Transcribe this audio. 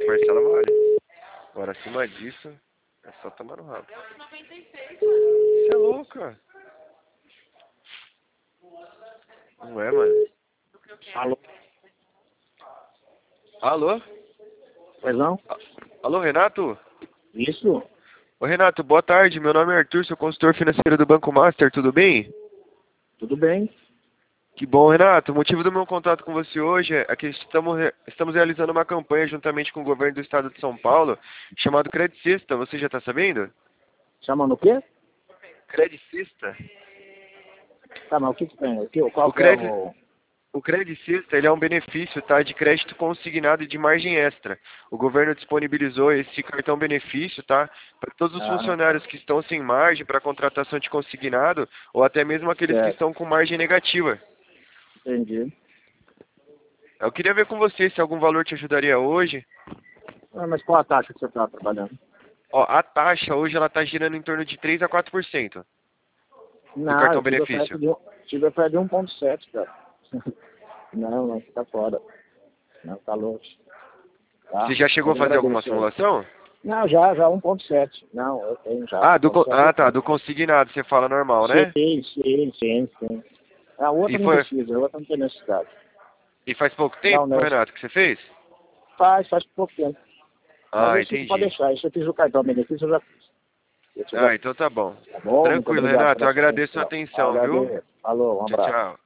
parcela vale. Agora, acima disso, é só tomar no rabo. Você é louca? Não é, mano? Alô? Alô? Pois não? Alô, Renato? Isso? Ô, Renato, boa tarde. Meu nome é Arthur, sou consultor financeiro do Banco Master, tudo bem? Tudo bem? Que bom, Renato. O motivo do meu contato com você hoje é que estamos realizando uma campanha juntamente com o governo do estado de São Paulo, chamado Credicista. Você já está sabendo? Chamando o quê? Credicista? Tá, mas o que que tem? Qual O que é Credi... o... O Credicista, ele é um benefício, tá, de crédito consignado e de margem extra. O governo disponibilizou esse cartão benefício, tá, para todos os Ah, funcionários que estão sem margem para contratação de consignado ou até mesmo aqueles que certo. estão com margem negativa. Entendi. Eu queria ver com você se algum valor te ajudaria hoje. Ah, mas qual a taxa que você está trabalhando? Ó, a taxa hoje ela está girando em torno de 3 a 4% do Não, cartão eu benefício. tive oferta de 1,7, cara. Não, você tá fora. Não, tá louco. Tá? Você já chegou a Mas fazer alguma agradeço aí. simulação? Não, já 1,7. Não, eu tenho já. Ah, 1,7 ah eu tá, tenho. do consignado, você fala normal, né? Sim. A outra E não foi, precisa, a outra não tem necessidade. e faz pouco Dá tempo, o Nelson. Renato, que você fez? Faz pouco tempo. Mas Ah, esse pode entendi. deixar, isso eu fiz o cartão benefício, eu já fiz. Esse eu já Ah, fiz. então tá bom. Tá bom? Muito Tranquilo, obrigado Renato, eu pela sua agradeço a atenção. atenção, viu? Agradeço. Falou, um Tchau, abraço. tchau.